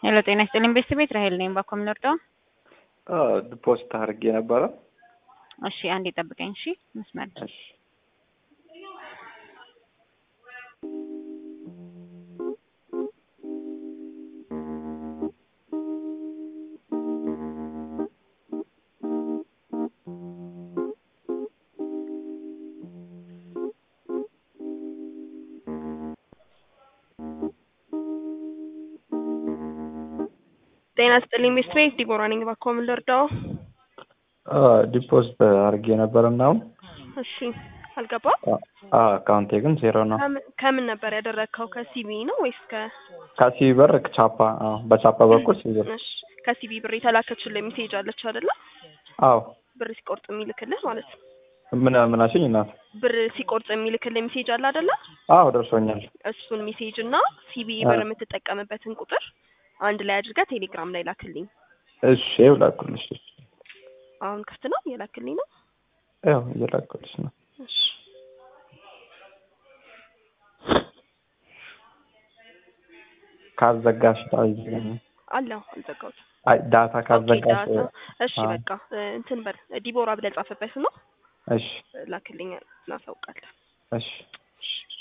ሄሎ ጤና ይስጥልኝ ቤት ራሄል ነኝ ባኮምነርዶ ፖስት አድርጌ ነበረ። እሺ አንዴ ጠብቀኝ እሺ መስመር እሺ ጤና ይስጥልኝ ቤት ዲቦራ ነኝ ባኮምነርዶ ዲፖዚት አድርጌ ነበርና እሺ አልገባም። አካውንቴ ግን ዜሮ ነው። ከምን ነበር ያደረከው? ከሲቢ ነው ወይስ ከሲቢ ብር ቻፓ? በቻፓ በኩል ሲቢ። እሺ ከሲቢ ብር የተላከችልህ ሜሴጅ አለች አይደለ? አዎ ብር ሲቆርጥ የሚልክልህ ማለት ነው። ምን አሽኝ እናት? ብር ሲቆርጥ የሚልክልህ ሜሴጅ አለ አይደለ? አዎ ደርሶኛል። እሱን ሜሴጅ እና ሲቢ ብር የምትጠቀምበትን ቁጥር አንድ ላይ አድርገህ ቴሌግራም ላይ ላክልኝ። እሺ ላኩልሽ። አሁን ክፍት ነው የላክልኝ ነው? ያው እየላኩልሽ ነው። እሺ ካዘጋሽ ታይዘኝ አለው አልዘጋሁት። አይ ዳታ ካዘጋሽ እሺ በቃ እንትን በር ዲቦራ ብለህ ጻፈበት ነው። እሺ ላክልኝ እናሳውቃለን። እሺ